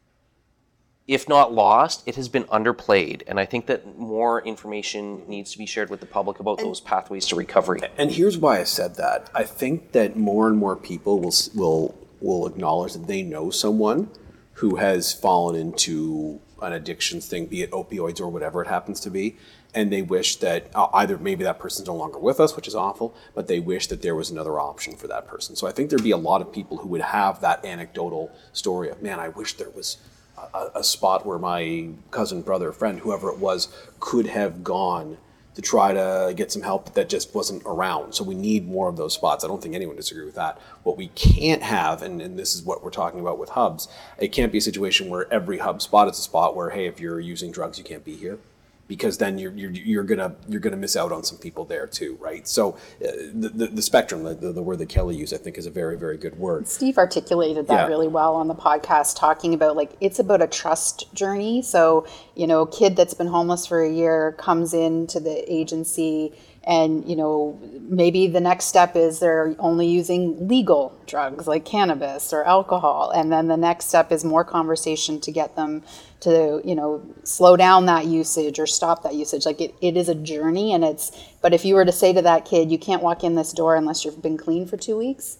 if not lost, it has been underplayed, and I think that more information needs to be shared with the public about those pathways to recovery. And here's why I said that. I think that more and more people will will will acknowledge that they know someone who has fallen into an addictions thing, be it opioids or whatever it happens to be, and they wish that uh, either maybe that person's no longer with us, which is awful, but they wish that there was another option for that person. So I think there'd be a lot of people who would have that anecdotal story of, man, I wish there was a, a spot where my cousin, brother, friend, whoever it was, could have gone to try to get some help that just wasn't around. So we need more of those spots. I don't think anyone disagrees with that. What we can't have, and, and this is what we're talking about with hubs, it can't be a situation where every hub spot is a spot where, hey, if you're using drugs, you can't be here. Because then you're you're you're gonna you're gonna miss out on some people there too, right? So uh, the, the the spectrum, the, the word that Kelly used, I think, is a very very good word. Steve articulated that Yeah. really well on the podcast, talking about like it's about a trust journey. So, you know, a kid that's been homeless for a year comes into the agency, and you know, maybe the next step is they're only using legal drugs like cannabis or alcohol, and then the next step is more conversation to get them to, you know, slow down that usage or stop that usage. Like it, it is a journey, and it's, but if you were to say to that kid, you can't walk in this door unless you've been clean for two weeks,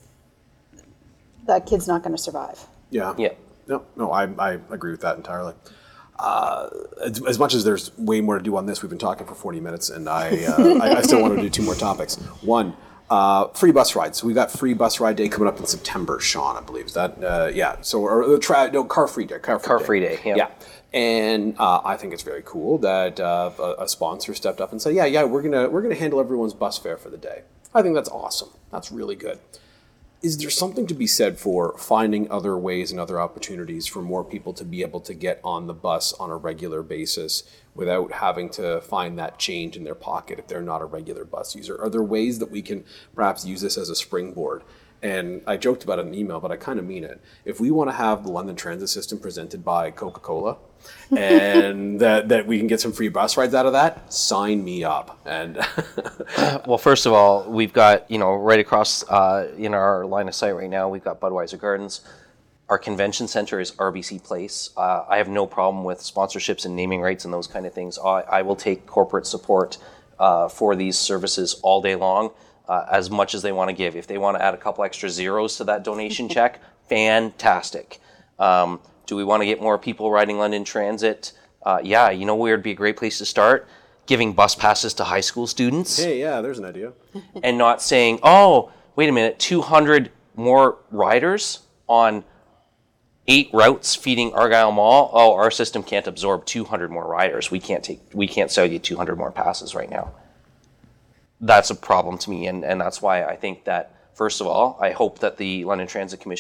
that kid's not going to survive. Yeah. Yeah. No, no, I, I agree with that entirely. Uh, as, as much as there's way more to do on this, we've been talking for forty minutes, and I uh, I, I still want to do two more topics. One, uh, free bus rides. So we've got free bus ride day coming up in September, Sean, I believe. Is that, uh, yeah. So, or, or try, no, car free day. Car free Car day. free day, yeah. Yeah. And uh, I think it's very cool that uh, a, a sponsor stepped up and said, yeah, yeah, we're gonna we're gonna handle everyone's bus fare for the day. I think that's awesome. That's really good. Is there something to be said for finding other ways and other opportunities for more people to be able to get on the bus on a regular basis without having to find that change in their pocket if they're not a regular bus user? Are there ways that we can perhaps use this as a springboard? And I joked about it in an email, but I kind of mean it. If we want to have the London Transit System presented by Coca-Cola and that, that we can get some free bus rides out of that, sign me up. And Well, first of all, we've got, you know, right across uh, in our line of sight right now, we've got Budweiser Gardens. Our convention center is R B C Place. Uh, I have no problem with sponsorships and naming rights and those kind of things. I, I will take corporate support uh, for these services all day long. Uh, as much as they want to give. If they want to add a couple extra zeros to that donation check, fantastic. Um, do we want to get more people riding London Transit? Uh, yeah, you know where would be a great place to start? Giving bus passes to high school students. hey, yeah, there's an idea. And not saying, oh, wait a minute, two hundred more riders on eight routes feeding Argyle Mall. Oh, our system can't absorb two hundred more riders. We can't take, we can't sell you two hundred more passes right now. That's a problem to me, and, and that's why I think that, first of all, I hope that the London Transit Commission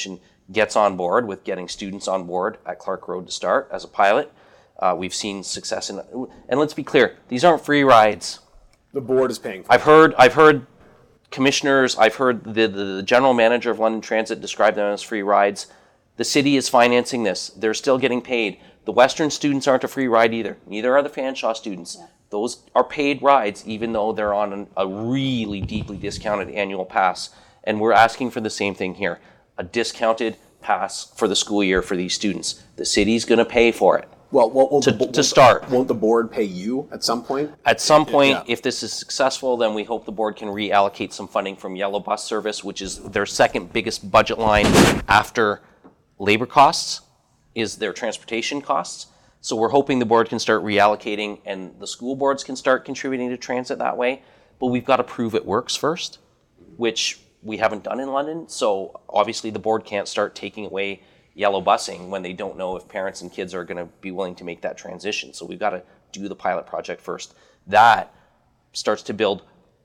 gets on board with getting students on board at Clark Road to start as a pilot. Uh, we've seen success in, and let's be clear, these aren't free rides. The board is paying for I've heard, I've heard commissioners, I've heard the, the, the general manager of London Transit describe them as free rides. The city is financing this. They're still getting paid. The Western students aren't a free ride either. Neither are the Fanshawe students. Yeah. Those are paid rides, even though they're on an, a really deeply discounted annual pass. And we're asking for the same thing here, a discounted pass for the school year for these students. The city's going to pay for it. Well, won't, won't to, the, won't to start. The, won't the board pay you at some point? At some point, yeah. if this is successful, then we hope the board can reallocate some funding from Yellow Bus Service, which is their second biggest budget line after labor costs, is their transportation costs. So we're hoping the board can start reallocating and the school boards can start contributing to transit that way. But we've got to prove it works first, which we haven't done in London. So obviously the board can't start taking away yellow busing when they don't know if parents and kids are going to be willing to make that transition. So we've got to do the pilot project first. That starts to build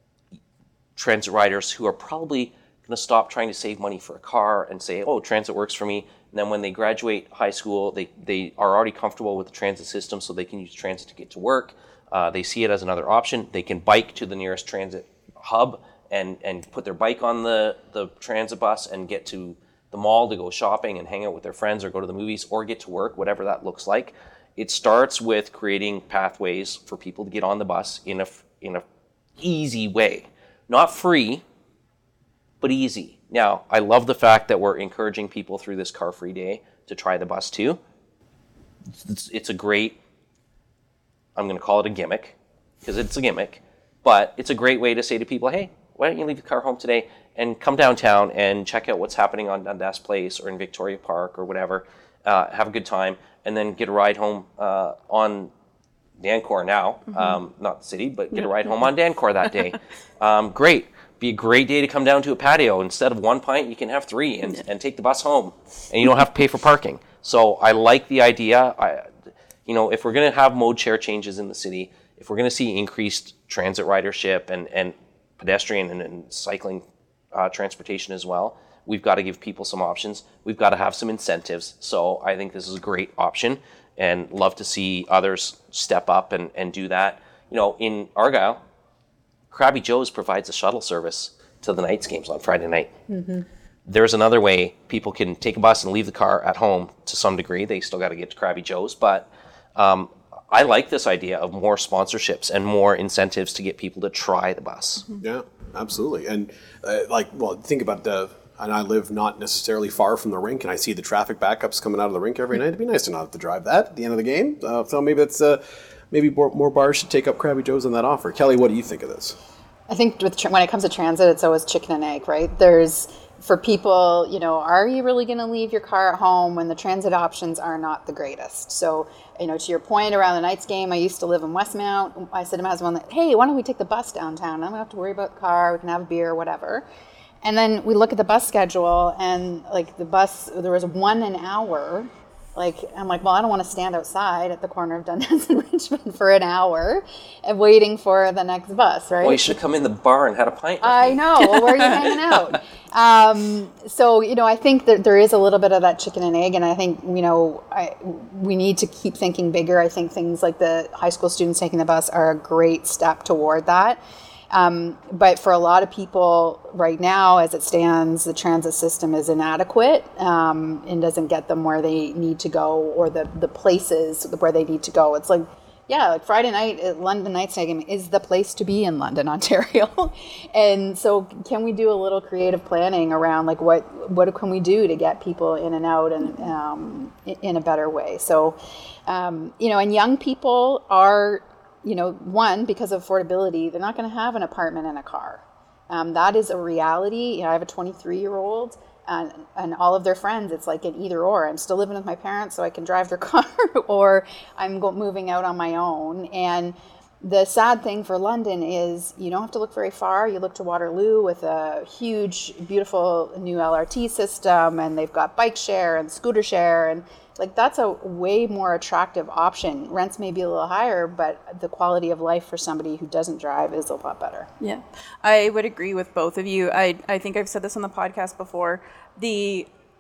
transit riders who are probably going to stop trying to save money for a car and say, oh, transit works for me. And then when they graduate high school, they, they are already comfortable with the transit system, so they can use transit to get to work. Uh, they see it as another option. They can bike to the nearest transit hub and, and put their bike on the, the transit bus and get to the mall to go shopping and hang out with their friends or go to the movies or get to work, whatever that looks like. It starts with creating pathways for people to get on the bus in a, in a easy way. Not free, but easy. Now, I love the fact that we're encouraging people through this car-free day to try the bus too. It's, it's a great, I'm going to call it a gimmick, because it's a gimmick, but it's a great way to say to people, hey, why don't you leave the car home today and come downtown and check out what's happening on Dundas Place or in Victoria Park or whatever, uh, have a good time, and then get a ride home uh, on Dancor now, mm-hmm. um, not the city, but get a ride home on Dancor that day. um, great. Be a great day to come down to a patio. Instead of one pint, you can have three and, and take the bus home, and you don't have to pay for parking. So I like the idea. I, you know, if we're going to have mode share changes in the city, if we're going to see increased transit ridership and, and pedestrian and, and cycling uh, transportation as well, we've got to give people some options. We've got to have some incentives. So I think this is a great option, and love to see others step up and, and do that. You know, in Argyle, Krabby Joe's provides a shuttle service to the Knights games on Friday night. Mm-hmm. There's another way people can take a bus and leave the car at home to some degree. They still got to get to Krabby Joe's, but um, I like this idea of more sponsorships and more incentives to get people to try the bus. Mm-hmm. Yeah, absolutely. And uh, like, well, think about the, and I live not necessarily far from the rink, and I see the traffic backups coming out of the rink every night. It'd be nice to not have to drive that at the end of the game. Uh, so maybe that's uh, maybe more, more bars should take up Krabby Joe's on that offer. Kelly, what do you think of this? I think with when it comes to transit, it's always chicken and egg, right? There's, for people, you know, are you really going to leave your car at home when the transit options are not the greatest? So, you know, to your point around the Knights game, I used to live in Westmount. I said to my husband, hey, why don't we take the bus downtown? I don't have to worry about the car. We can have a beer or whatever. And then we look at the bus schedule, and like the bus, there was one an hour. Like, I'm like, well, I don't want to stand outside at the corner of Dundas and Richmond for an hour and waiting for the next bus, right? Well, you should have come in the bar and had a pint. I know. Well, where are you hanging out? Um, so, you know, I think that there is a little bit of that chicken and egg, and I think, you know, I, we need to keep thinking bigger. I think things like the high school students taking the bus are a great step toward that. Um, but for a lot of people right now, as it stands, the transit system is inadequate um, and doesn't get them where they need to go, or the, the places where they need to go. It's like, yeah, like Friday night at London Knights Stadium is the place to be in London, Ontario. And so can we do a little creative planning around like what, what can we do to get people in and out and um, in a better way? So, um, you know, and young people are, you know, one, because of affordability, they're not going to have an apartment and a car. Um, that is a reality. You know, I have a twenty-three-year-old, and, and all of their friends, it's like an either or. I'm still living with my parents, so I can drive their car, or I'm go- moving out on my own. And the sad thing for London is you don't have to look very far. You look to Waterloo with a huge, beautiful new L R T system, and they've got bike share and scooter share, and like that's a way more attractive option. Rents may be a little higher, but the quality of life for somebody who doesn't drive is a lot better. Yeah, I would agree with both of you. I, I think I've said this on the podcast before. The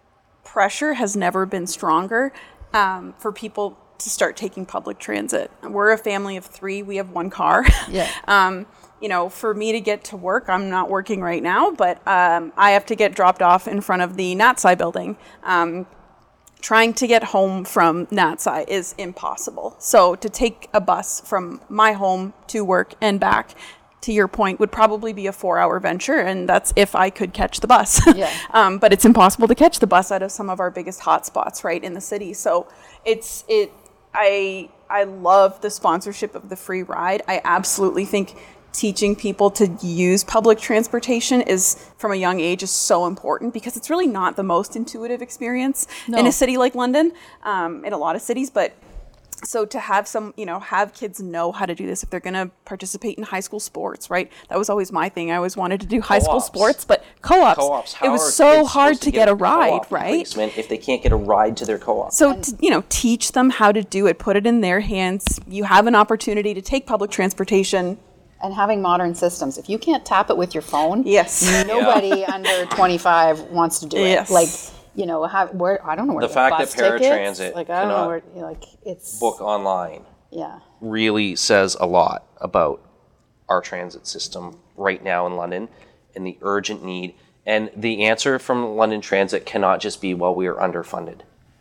pressure has never been stronger um, for people to start taking public transit. We're a family of three. We have one car. Yeah. um, you know, for me to get to work, I'm not working right now, but um, I have to get dropped off in front of the N A T S I building. Um, trying to get home from N A T S I is impossible. So to take a bus from my home to work and back, to your point, would probably be a four-hour venture, and that's if I could catch the bus. Yeah. um, but it's impossible to catch the bus out of some of our biggest hotspots, right, in the city. So it's it. I I love the sponsorship of the free ride. I absolutely think teaching people to use public transportation is from a young age is so important, because it's really not the most intuitive experience No. in a city like London, um, in a lot of cities. But so to have some, you know, have kids know how to do this if they're going to participate in high school sports, right? That was always my thing. I always wanted to do high school Co-ops. sports, but co-ops, Co-ops. How it was are so kids hard supposed to get a ride, co-op right? replacement if they can't get a ride to their co-op? So, to, you know, teach them how to do it, put it in their hands. You have an opportunity to take public transportation. And having modern systems. If you can't tap it with your phone, Yes. nobody under twenty-five wants to do it. Yes. Like, you know, have, where I don't know where The the fact bus that tickets, paratransit like I don't know cannot where, you know, like it's Book online yeah. really says a lot about our transit system right now in London and the urgent need. And the answer from London Transit cannot just be, well, we are underfunded.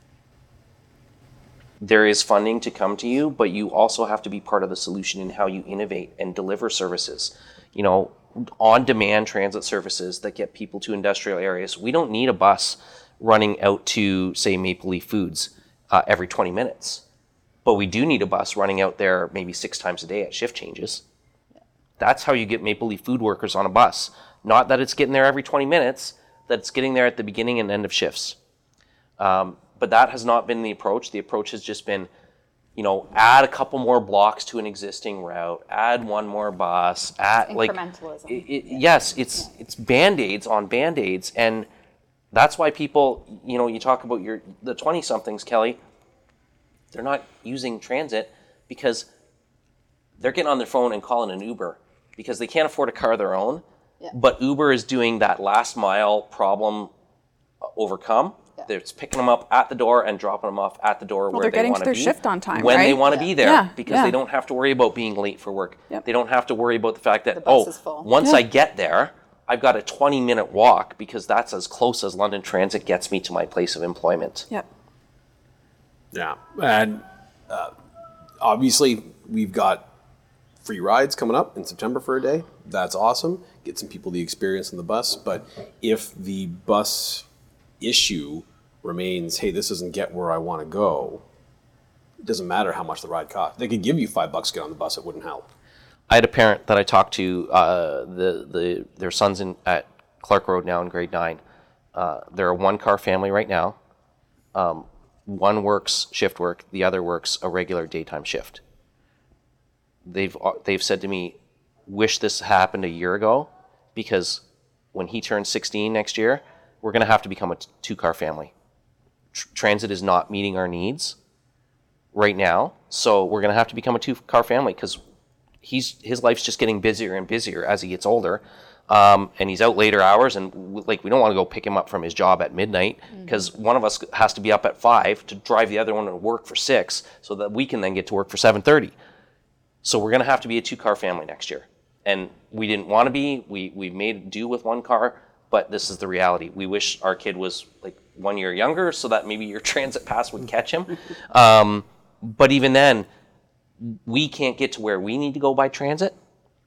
There is funding to come to you, but you also have to be part of the solution in how you innovate and deliver services. You know, on-demand transit services that get people to industrial areas. We don't need a bus running out to, say, Maple Leaf Foods uh, every twenty minutes. But we do need a bus running out there maybe six times a day at shift changes. That's how you get Maple Leaf food workers on a bus. Not that it's getting there every twenty minutes, that it's getting there at the beginning and end of shifts. Um, but that has not been the approach. The approach has just been, you know, add a couple more blocks to an existing route, add one more bus, add like incrementalism. it, it, yes, it's it's band-aids on band-aids, and that's why people, you know, you talk about your the twenty-somethings, Kelly. They're not using transit because they're getting on their phone and calling an Uber because they can't afford a car of their own. Yeah. But Uber is doing that last mile problem overcome. Yeah. They're picking them up at the door and dropping them off at the door where they're they getting want to to their be shift on time, when they right? want to Yeah. be there, Yeah, because yeah. they don't have to worry about being late for work. Yep. They don't have to worry about the fact that The bus oh, is full. once Yeah. I get there, I've got a twenty minute walk because that's as close as London Transit gets me to my place of employment. Yep. Yeah, and uh, obviously we've got free rides coming up in September for a day. That's awesome. Get some people the experience on the bus. But if the bus issue remains, hey, this doesn't get where I want to go, it doesn't matter how much the ride costs. They could give you five bucks to get on the bus. It wouldn't help. I had a parent that I talked to. Uh, the the their son's in at Clark Road now in grade nine. Uh, they're a one car family right now. Um, one works shift work, the other works a regular daytime shift. They've they've said to me, "Wish this happened a year ago, because when he turns sixteen next year, we're going to have to become a two car family. Tr- transit is not meeting our needs right now, so we're going to have to become a two car family because." He's his life's just getting busier and busier as he gets older, um, and he's out later hours. And w- like we don't want to go pick him up from his job at midnight because mm-hmm. one of us has to be up at five to drive the other one to work for six, so that we can then get to work for seven thirty. So we're going to have to be a two-car family next year, and we didn't want to be. We we made do with one car, but this is the reality. We wish our kid was like one year younger, so that maybe your transit pass would catch him. Um, but even then. We can't get to where we need to go by transit,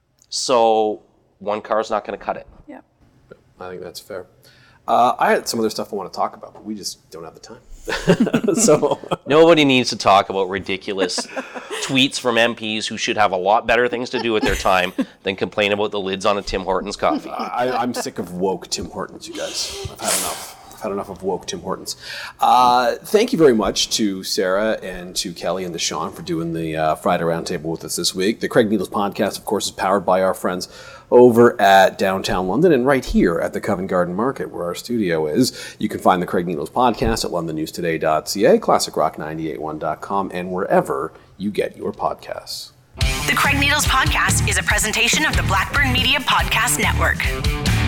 so one car is not going to cut it. Yeah. I think that's fair. Uh, I had some other stuff I want to talk about, but we just don't have the time. So nobody needs to talk about ridiculous tweets from M Ps who should have a lot better things to do with their time than complain about the lids on a Tim Hortons coffee. I, I'm sick of woke Tim Hortons, you guys. I've had enough. I've had enough of woke Tim Hortons. Uh, thank you very much to Sarah and to Kelly and to Sean for doing the uh, Friday Roundtable with us this week. The Craig Needles podcast, of course, is powered by our friends over at downtown London and right here at the Covent Garden Market where our studio is. You can find the Craig Needles podcast at london news today dot c a, classic rock nine eight one dot com, and wherever you get your podcasts. The Craig Needles podcast is a presentation of the Blackburn Media Podcast Network.